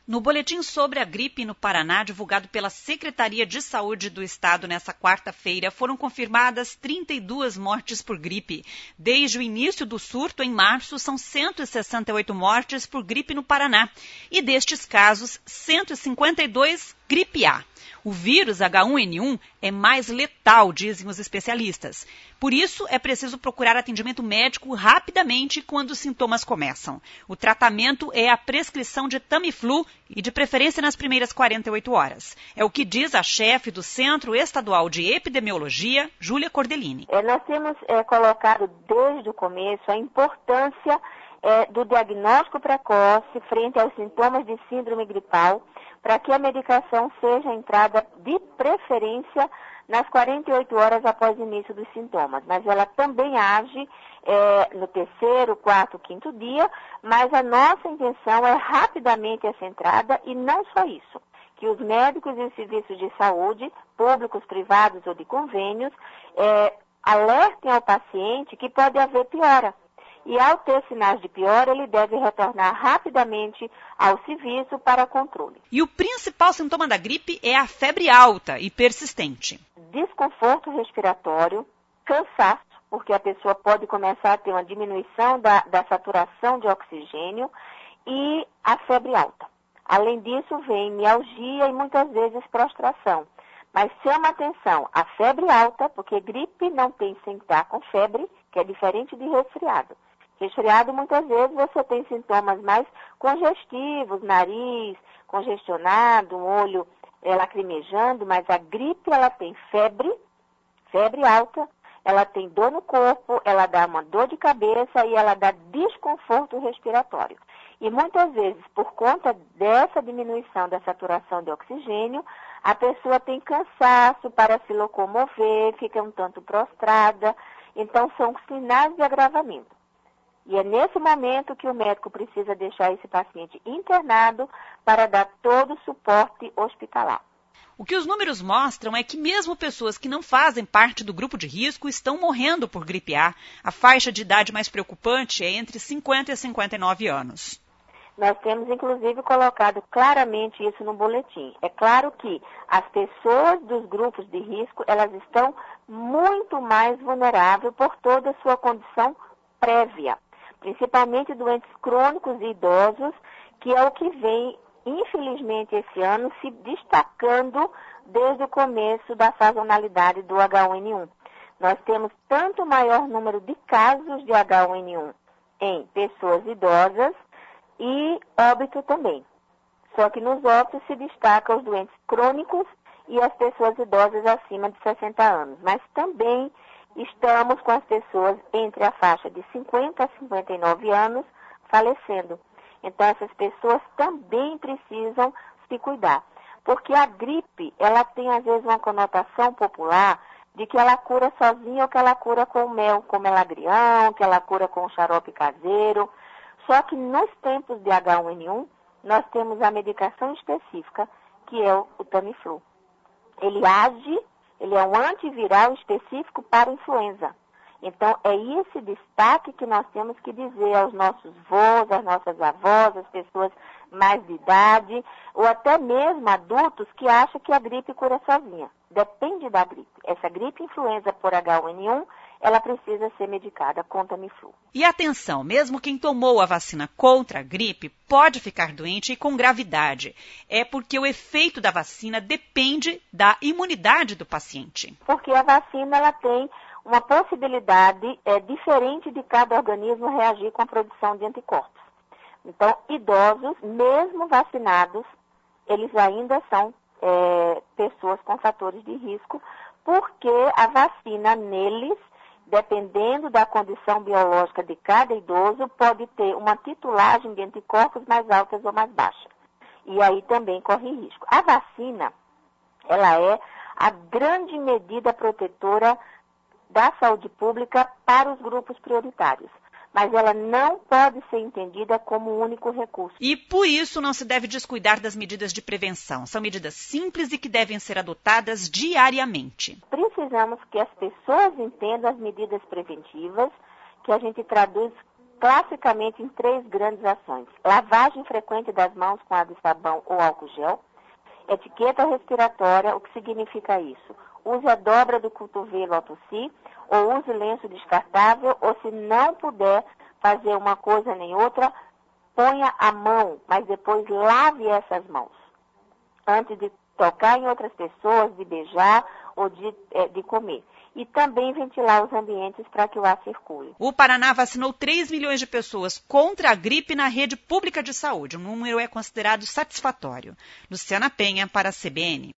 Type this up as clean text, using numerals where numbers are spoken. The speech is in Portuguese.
No boletim sobre a gripe no Paraná, divulgado pela Secretaria de Saúde do Estado nesta quarta-feira, foram confirmadas 32 mortes por gripe. Desde o início do surto, em março, são 168 mortes por gripe no Paraná. E destes casos, 152 gripe A. O vírus H1N1 é mais letal, dizem os especialistas. Por isso, é preciso procurar atendimento médico rapidamente quando os sintomas começam. O tratamento é a prescrição de Tamiflu e de preferência nas primeiras 48 horas. É o que diz a chefe do Centro Estadual de Epidemiologia, Júlia Cordelini. Nós temos colocado desde o começo a importância do diagnóstico precoce frente aos sintomas de síndrome gripal, para que a medicação seja entrada de preferência nas 48 horas após o início dos sintomas. Mas ela também age no terceiro, quarto, quinto dia, mas a nossa intenção é rapidamente essa entrada e não só isso, que os médicos e serviços de saúde, públicos, privados ou de convênios, alertem ao paciente que pode haver piora. E ao ter sinais de piora, ele deve retornar rapidamente ao serviço para controle. E o principal sintoma da gripe é a febre alta e persistente. Desconforto respiratório, cansaço, porque a pessoa pode começar a ter uma diminuição da saturação de oxigênio e a febre alta. Além disso, vem mialgia e muitas vezes prostração. Mas chama atenção, a febre alta, porque gripe não tem sem estar com febre, que é diferente de resfriado. Resfriado, muitas vezes, você tem sintomas mais congestivos, nariz congestionado, um olho lacrimejando, mas a gripe, ela tem febre alta, ela tem dor no corpo, ela dá uma dor de cabeça e ela dá desconforto respiratório. E muitas vezes, por conta dessa diminuição da saturação de oxigênio, a pessoa tem cansaço para se locomover, fica um tanto prostrada. Então, são sinais de agravamento. E é nesse momento que o médico precisa deixar esse paciente internado para dar todo o suporte hospitalar. O que os números mostram é que mesmo pessoas que não fazem parte do grupo de risco estão morrendo por gripe A. A faixa de idade mais preocupante é entre 50 e 59 anos. Nós temos, inclusive, colocado claramente isso no boletim. É claro que as pessoas dos grupos de risco, elas estão muito mais vulneráveis por toda a sua condição prévia, principalmente doentes crônicos e idosos, que é o que vem, infelizmente, esse ano, se destacando desde o começo da sazonalidade do H1N1. Nós temos tanto maior número de casos de H1N1 em pessoas idosas, e óbito também. Só que nos óbitos se destacam os doentes crônicos e as pessoas idosas acima de 60 anos. Mas também estamos com as pessoas entre a faixa de 50 a 59 anos falecendo. Então essas pessoas também precisam se cuidar. Porque a gripe, ela tem às vezes uma conotação popular de que ela cura sozinha ou que ela cura com mel, com melagrião, que ela cura com xarope caseiro. Só que nos tempos de H1N1, nós temos a medicação específica, que é o Tamiflu. Ele é um antiviral específico para influenza. Então, é esse destaque que nós temos que dizer aos nossos avós, às nossas avós, às pessoas mais de idade, ou até mesmo adultos que acham que a gripe cura sozinha. Depende da gripe. Essa gripe influenza por H1N1, ela precisa ser medicada com Tamiflu. E atenção, mesmo quem tomou a vacina contra a gripe pode ficar doente e com gravidade. É porque o efeito da vacina depende da imunidade do paciente. Porque a vacina, ela tem uma possibilidade diferente de cada organismo reagir com a produção de anticorpos. Então, idosos, mesmo vacinados, eles ainda são pessoas com fatores de risco, porque a vacina neles, dependendo da condição biológica de cada idoso, pode ter uma titulagem de anticorpos mais altas ou mais baixa. E aí também corre risco. A vacina, ela é a grande medida protetora da saúde pública para os grupos prioritários. Mas ela não pode ser entendida como único recurso. E por isso não se deve descuidar das medidas de prevenção. São medidas simples e que devem ser adotadas diariamente. Precisamos que as pessoas entendam as medidas preventivas, que a gente traduz classicamente em 3 grandes ações. Lavagem frequente das mãos com água e sabão ou álcool gel. Etiqueta respiratória, o que significa isso? Use a dobra do cotovelo ao tossir, ou use lenço descartável, ou se não puder fazer uma coisa nem outra, ponha a mão, mas depois lave essas mãos. Antes de tocar em outras pessoas, de beijar ou de comer. E também ventilar os ambientes para que o ar circule. O Paraná vacinou 3 milhões de pessoas contra a gripe na rede pública de saúde. O número é considerado satisfatório. Luciana Penha, para a CBN.